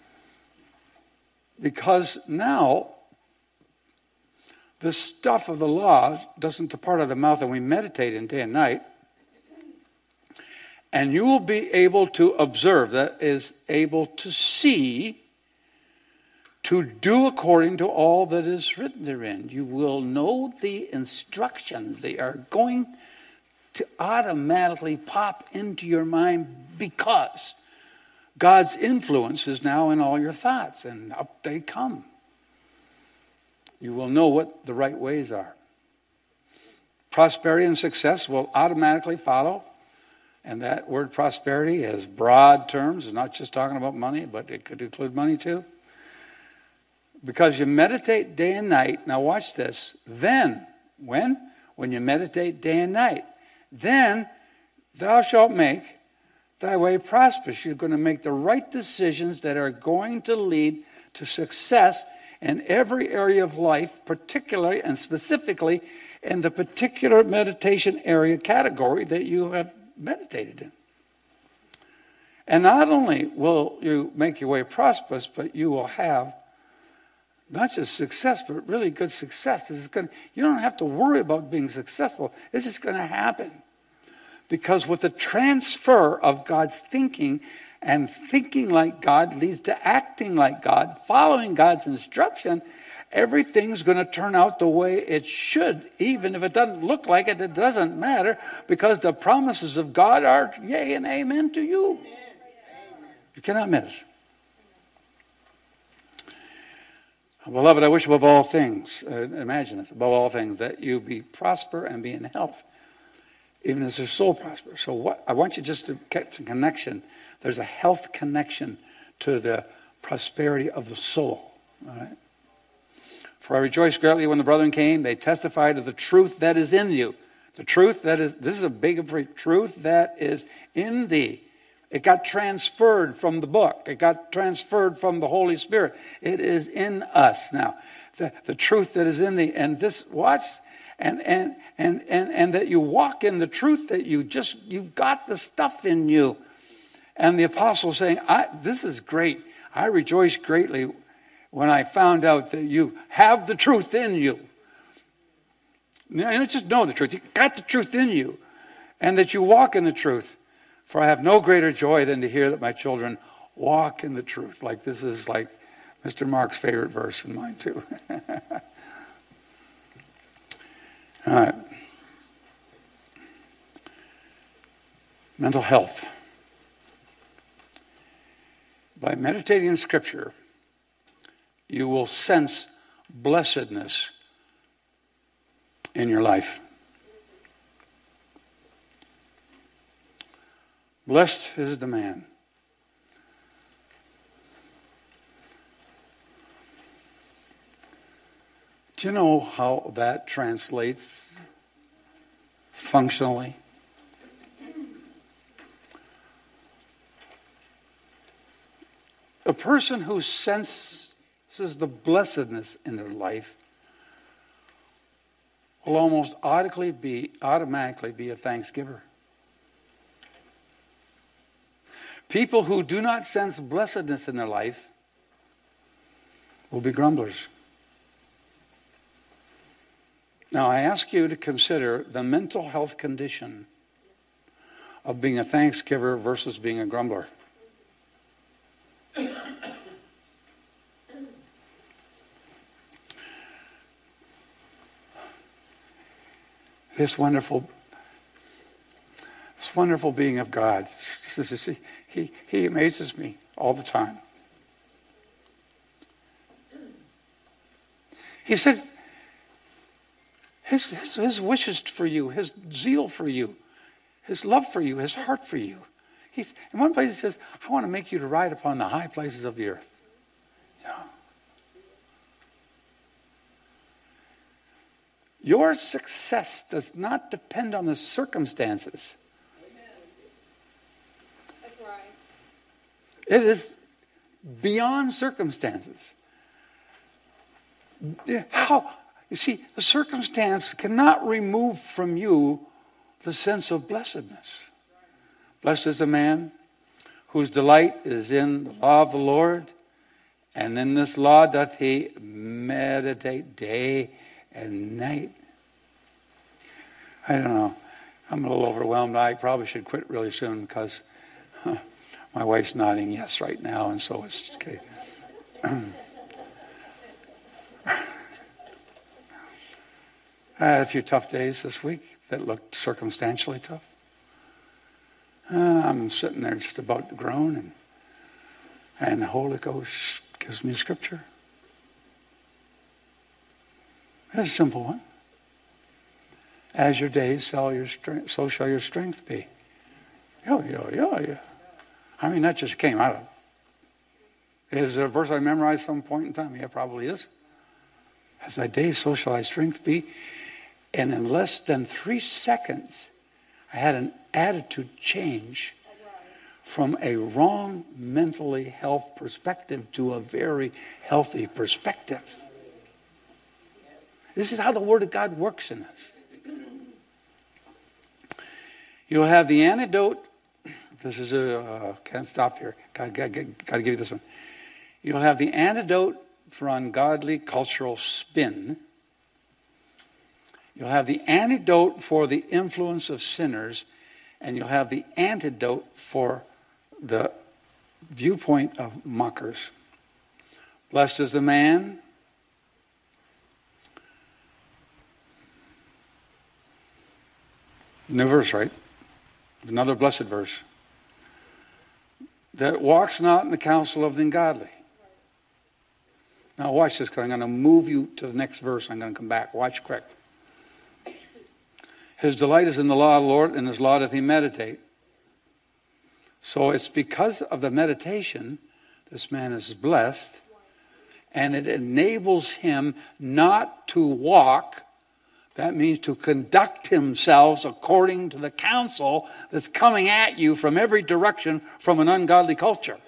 [SPEAKER 1] Because now, the stuff of the law doesn't depart out of the mouth, and we meditate in day and night. And you will be able to observe, that is, able to see, to do according to all that is written therein. You will know the instructions. They are going to automatically pop into your mind, because God's influence is now in all your thoughts, and up they come. You will know what the right ways are. Prosperity and success will automatically follow. And that word prosperity has broad terms. It's not just talking about money, but it could include money too. Because you meditate day and night. Now watch this. Then, when? When you meditate day and night. Then thou shalt make thy way prosperous. You're going to make the right decisions that are going to lead to success in every area of life, particularly and specifically in the particular meditation area category that you have meditated in. And not only will you make your way prosperous, but you will have not just success, but really good success. This is going, you don't have to worry about being successful. This is going to happen. Because with the transfer of God's thinking, and thinking like God leads to acting like God, following God's instruction, everything's going to turn out the way it should. Even if it doesn't look like it, it doesn't matter, because the promises of God are yea and amen to you. You cannot miss. Beloved, I wish above all things, uh, imagine this, above all things, that you be prosper and be in health, even as your soul prospers. So what I want you just to get some connection. There's a health connection to the prosperity of the soul. All right? For I rejoiced greatly when the brethren came. They testified of the truth that is in you. The truth that is, this is a big truth that is in thee. It got transferred from the book. It got transferred from the Holy Spirit. It is in us now. The, the truth that is in thee. And this, watch, and, and, and, and, and that you walk in the truth that you just, you've got the stuff in you. And the apostle saying, I, this is great. I rejoiced greatly when I found out that you have the truth in you. You don't just know the truth. You got the truth in you. And that you walk in the truth. For I have no greater joy than to hear that my children walk in the truth. Like this is like Mister Mark's favorite verse and mine too. All right. Mental health. By meditating in Scripture, you will sense blessedness in your life. Blessed is the man do you know how that translates functionally? A person who senses the blessedness in their life will almost automatically be, automatically be a thanksgiver. People who do not sense blessedness in their life will be grumblers. Now, I ask you to consider the mental health condition of being a thanksgiver versus being a grumbler. This wonderful, this wonderful being of God, he, he amazes me all the time. He said, his, his, his wishes for you, his zeal for you, his love for you, his heart for you. He's, in one place he says, I want to make you to ride upon the high places of the earth. Yeah. Your success does not depend on the circumstances.
[SPEAKER 2] Amen. That's right.
[SPEAKER 1] It is beyond circumstances. How? You see, the circumstance cannot remove from you the sense of blessedness. Blessed is the man whose delight is in the law of the Lord, and in this law doth he meditate day and night. I don't know. I'm a little overwhelmed. I probably should quit really soon because huh, my wife's nodding yes right now, and so it's okay. I had a few tough days this week that looked circumstantially tough. And I'm sitting there just about to groan, and, and the Holy Ghost gives me a scripture. It's a simple one. As your days, so, your strength, so shall your strength be. Yeah, yeah, yeah, yeah. I mean, that just came out of it. Is it a verse I memorized some point in time? Yeah, probably is. As thy days, so shall thy strength be. And in less than three seconds, I had an attitude change from a wrong mentally health perspective to a very healthy perspective. This is how the Word of God works in us. You'll have the antidote. This is a, uh, can't stop here. Got to give you this one. You'll have the antidote for ungodly cultural spin. You'll have the antidote for the influence of sinners. And you'll have the antidote for the viewpoint of mockers. Blessed is the man new verse, right? Another blessed verse. That walks not in the counsel of the ungodly. Now watch this, because I'm going to move you to the next verse. I'm going to come back. Watch quick. His delight is in the law of the Lord, and his law doth he meditate. So it's because of the meditation this man is blessed, and it enables him not to walk. That means to conduct himself according to the counsel that's coming at you from every direction from an ungodly culture.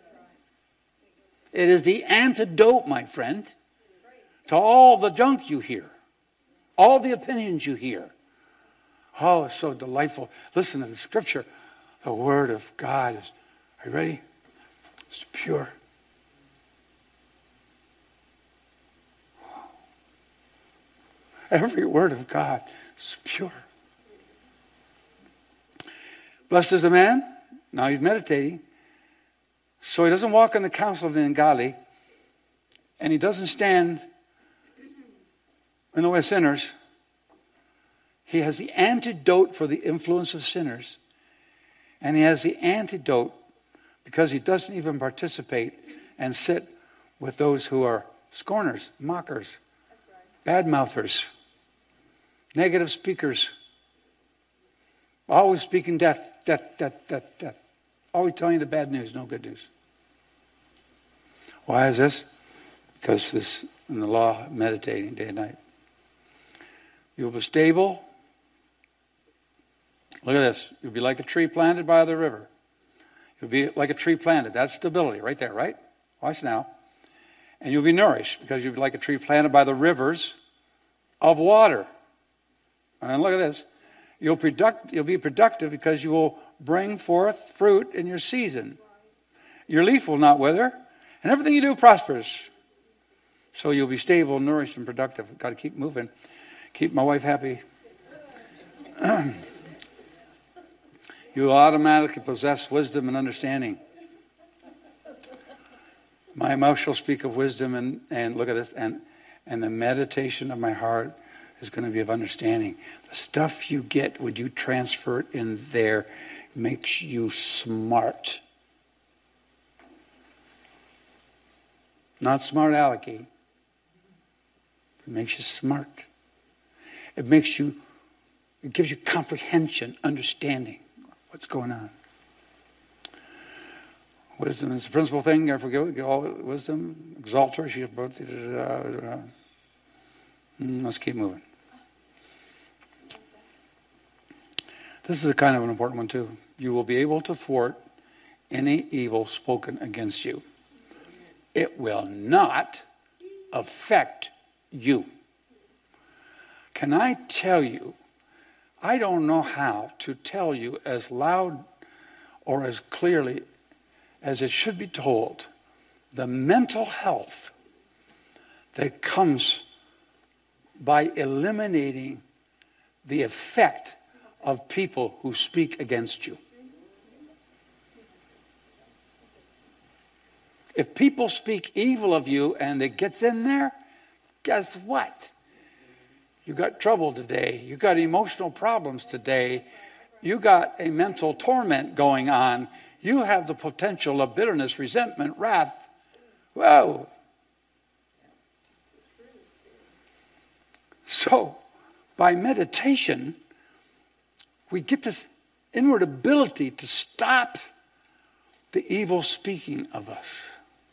[SPEAKER 1] It is the antidote, my friend, to all the junk you hear, all the opinions you hear. Oh, it's so delightful. Listen to the scripture. The word of God is, are you ready? It's pure. Every word of God is pure. Blessed is the man. Now he's meditating. So he doesn't walk in the counsel of the ungodly. And he doesn't stand in the way of sinners. He has the antidote for the influence of sinners. And he has the antidote because he doesn't even participate and sit with those who are scorners, mockers, bad-mouthers, negative speakers, always speaking death, death, death, death, death. Always telling you the bad news, no good news. Why is this? Because it's in the law, meditating day and night. You'll be stable. Look at this. You'll be like a tree planted by the river. You'll be like a tree planted. That's stability right there, right? Watch now. And you'll be nourished because you'll be like a tree planted by the rivers of water. And look at this. You'll, product, you'll be productive because you will bring forth fruit in your season. Your leaf will not wither, and everything you do prospers. So you'll be stable, nourished, and productive. Got to keep moving. Keep my wife happy. You automatically possess wisdom and understanding. My mouth shall speak of wisdom, and, and look at this, and, and the meditation of my heart is going to be of understanding. The stuff you get when you transfer it in there makes you smart. Not smart alecky. It makes you smart. It makes you, it gives you comprehension, understanding what's going on. Wisdom is the principal thing. I forget all wisdom. Exalt her. She both. Let's keep moving. This is a kind of an important one too. You will be able to thwart any evil spoken against you. It will not affect you. Can I tell you, I don't know how to tell you as loud or as clearly as it should be told, the mental health that comes by eliminating the effect of people who speak against you. If people speak evil of you and it gets in there, guess what? You got trouble today. You got emotional problems today. You got a mental torment going on. You have the potential of bitterness, resentment, wrath. Whoa. So, by meditation, we get this inward ability to stop the evil speaking of us.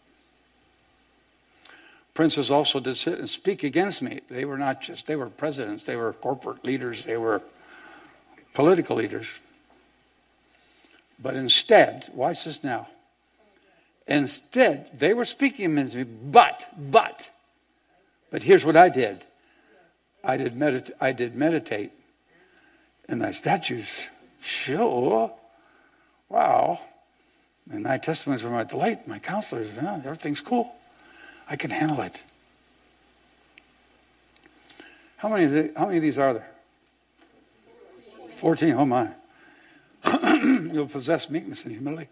[SPEAKER 1] Princes also did sit and speak against me. They were not just, they were presidents, they were corporate leaders, they were political leaders. But instead, watch this now. Instead, they were speaking against me, but, but, but here's what I did. I did, medit- I did meditate in thy statutes Sure. Wow. And my testimonies were my delight. My counselors, yeah, everything's cool. I can handle it. How many, of the, how many of these are there? Fourteen. Oh my. You'll possess meekness and humility.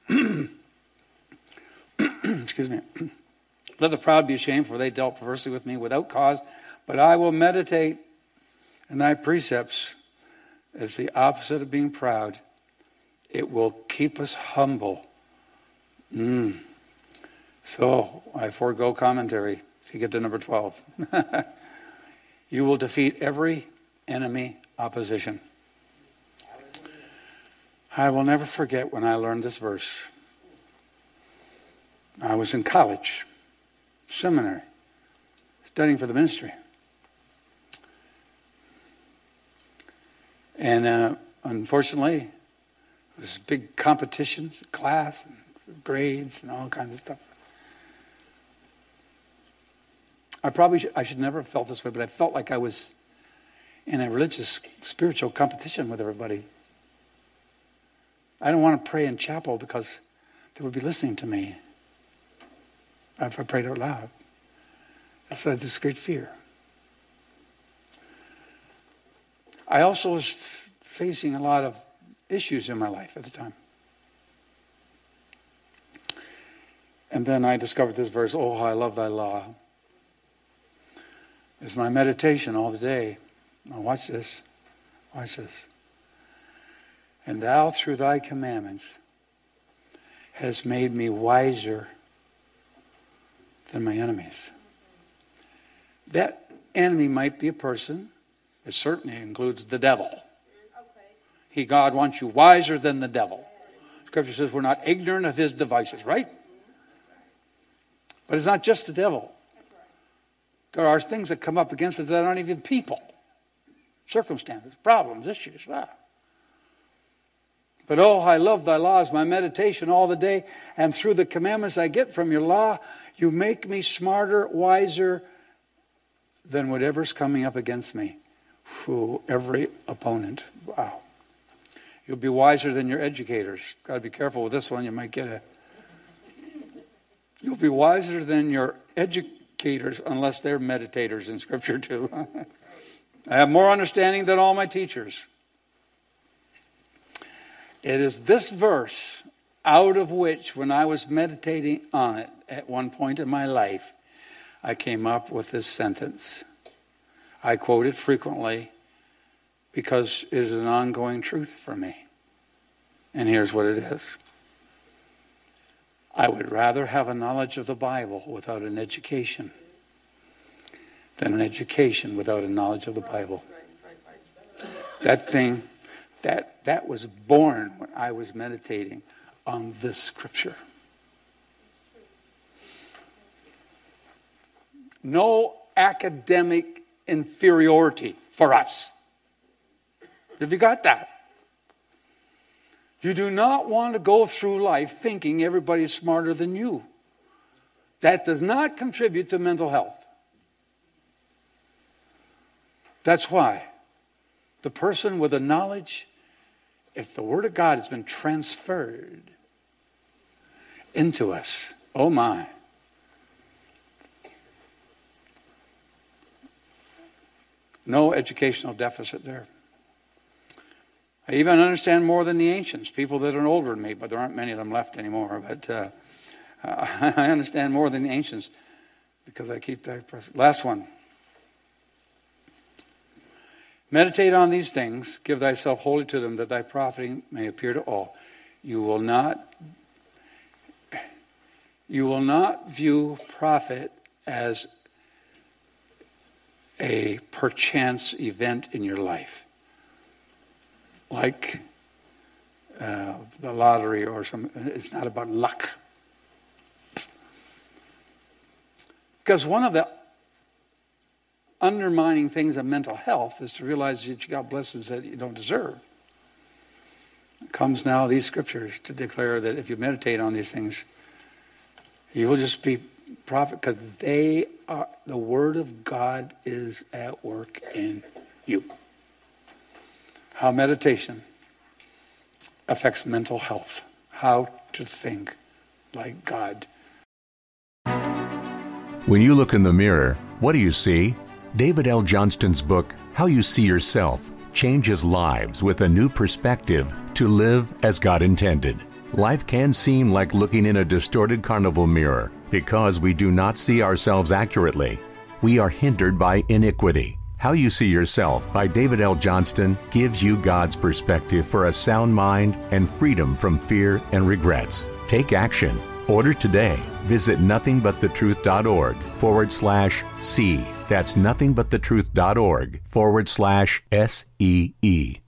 [SPEAKER 1] Excuse me. Let the proud be ashamed, for they dealt perversely with me without cause. But I will meditate in thy precepts. As the opposite of being proud. It will keep us humble. Mm. So I forego commentary to get to number twelve. You will defeat every enemy opposition. I will never forget when I learned this verse. I was in college, seminary, studying for the ministry. And uh, unfortunately, it was big competitions, class, and grades, and all kinds of stuff. I probably should, I should never have felt this way, but I felt like I was in a religious, spiritual competition with everybody. I didn't want to pray in chapel because they would be listening to me if I prayed out loud. So I had this great fear. I also was f- facing a lot of issues in my life at the time. And then I discovered this verse, oh, how I love thy law. It's my meditation all the day. Now watch this. Watch this. And thou through thy commandments hast made me wiser than my enemies. That enemy might be a person. It certainly includes the devil.
[SPEAKER 2] Okay.
[SPEAKER 1] He, God, wants you wiser than the devil. Scripture says we're not ignorant of his devices, right? But it's not just the devil. There are things that come up against us that aren't even people. Circumstances, problems, issues. Wow. But oh, I love thy laws, my meditation all the day, and through the commandments I get from your law, you make me smarter, wiser than whatever's coming up against me. Whew, every opponent. Wow. You'll be wiser than your educators. Got to be careful with this one. You might get a... You'll be wiser than your educators unless they're meditators in Scripture too. I have more understanding than all my teachers. It is this verse out of which, when I was meditating on it at one point in my life, I came up with this sentence. I quote it frequently because it is an ongoing truth for me. And here's what it is. I would rather have a knowledge of the Bible without an education than an education without a knowledge of the Bible. That thing, that, that was born when I was meditating on this scripture. No academic inferiority for us. Have you got that? You do not want to go through life thinking everybody's smarter than you. That does not contribute to mental health. That's why the person with the knowledge, if the Word of God has been transferred into us, oh my. No educational deficit there. I even understand more than the ancients, people that are older than me, but there aren't many of them left anymore. But uh, I understand more than the ancients because I keep that present. Last one. Meditate on these things, give thyself wholly to them, that thy profiting may appear to all. You will not, you will not view profit as a perchance event in your life. Like uh, the lottery or some, it's not about luck. Because one of the undermining things of mental health is to realize that you got blessings that you don't deserve. It comes now these scriptures to declare that if you meditate on these things, you will just be prophet, because they are, the Word of God is at work in you. How meditation affects mental health. How to think like God.
[SPEAKER 3] When you look in the mirror, what do you see? David L. Johnston's book, How You See Yourself, changes lives with a new perspective to live as God intended. Life can seem like looking in a distorted carnival mirror because we do not see ourselves accurately. We are hindered by iniquity. How You See Yourself by David L. Johnston gives you God's perspective for a sound mind and freedom from fear and regrets. Take action. Order today. Visit nothingbuthetruth.org forward slash C. That's nothingbuthetruth.org forward slash S E E.